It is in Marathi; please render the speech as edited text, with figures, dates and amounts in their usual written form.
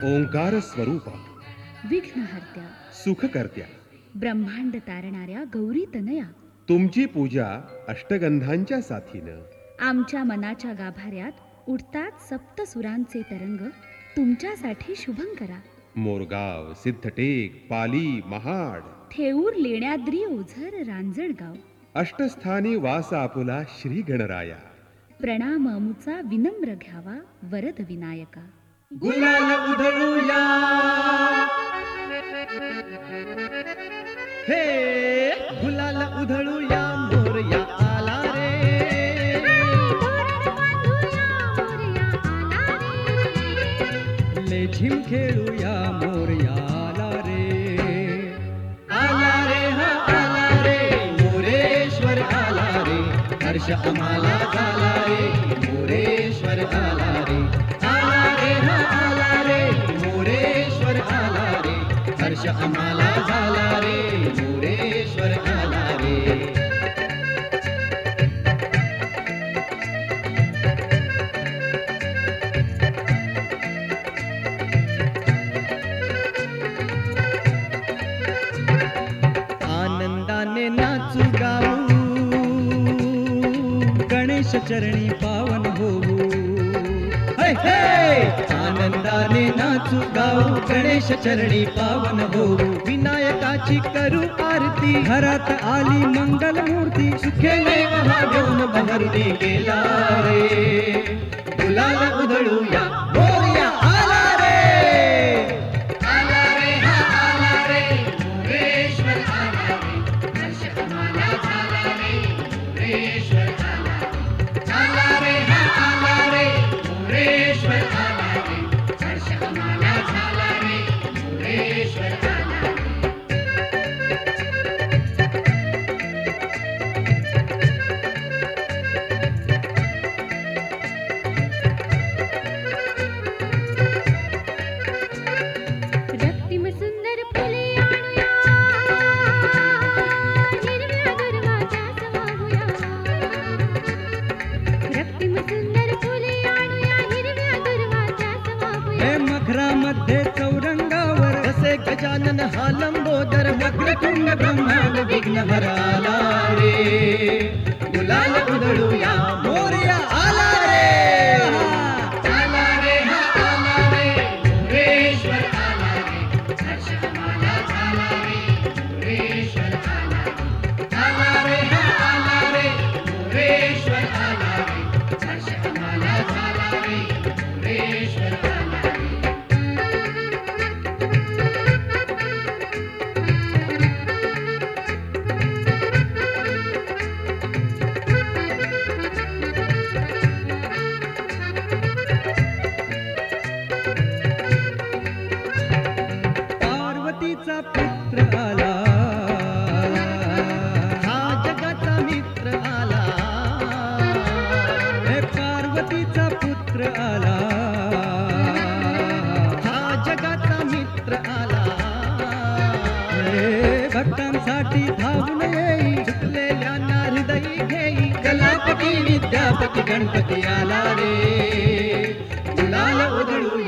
ओंकार स्वरूप विघ्नहर्त्या सुखकर्त्या ब्रह्मांड तारणाऱ्या गौरी तनया तुमची पूजा अष्टगंधांच्या साथीनं आमच्या मनाच्या गाभाऱ्यात उठतात सप्तसुरांचे तरंग तुमच्यासाठी शुभंकरा. मोरगाव सिद्धटेक पाली महाड थेऊर लेण्याद्री ओझर रांजणगाव अष्टस्थानी वास आपुला श्री गणराया. प्रणाम अमुचा विनम्र घ्यावा वरद विनायका. गुलाल उधळूया हे गुलाल उधळूया मोरया आला रे. लेझिम खेळूया मोरया आला रे. आला रे हा आला रे मोरेश्वर आला रे. हर्ष आम्हाला झाला रे मोरेश्वर आला रे. आला रे हा आला रे मोरेश्वर आला रे. हर्ष आम्हाला झाला रे मोरेश्वर आला रे. आनंदाने नाचू गाऊ गणेश चरणी पावन होऊ. हे हे आनंदाने नाचू गाऊ गणेश चरणी पावन होऊ. विनायकाची करू आरती घरात आली मंगल मूर्ती. सुखेने महादेवन बहरती गेला रे. गुलाल उधळूया मोरया आला रे. आला रे हा आला रे मोरेश्वर आला रे. हर्ष आम्हाला झाला रे मोरेश्वर आला रे. आला रे हा आला रे मोरेश्वर आला रे. हर्ष आम्हाला झाला रे मोरेश्वर आला रे. रक्तिम सुंदर फुले आणूया हिरव्या दुर्वाच्या समावूया. रक्तिम सुंदर फुले आणूया हिरव्या दुर्वाच्या समावूया. हे मखरामध्ये चौरंगावर कसे गजानन हा लंबोदर. वक्रतुंड ब्रह्मांड विघ्नहर आला रे. गुलाल उधळूया मोरया आला रे. आला रे हा आला रे मोरेश्वर आला रे. हर्ष आम्हाला झाला रे मोरेश्वर आला रे. आला रे हा आला रे मोरेश्वर आला रे. हर्ष आम्हाला झाला रे मोरेश्वर आला रे. पार्वतीचा पुत्र आला हा जगाचा मित्र आला. हे पार्वतीचा पुत्र आला हा जगाचा मित्र आला. हे भक्तांसाठी धावून येई झुकलेल्यांना हृदयी घेई. कलापती विद्यापती गणपती आला रे. गुलाल उधळू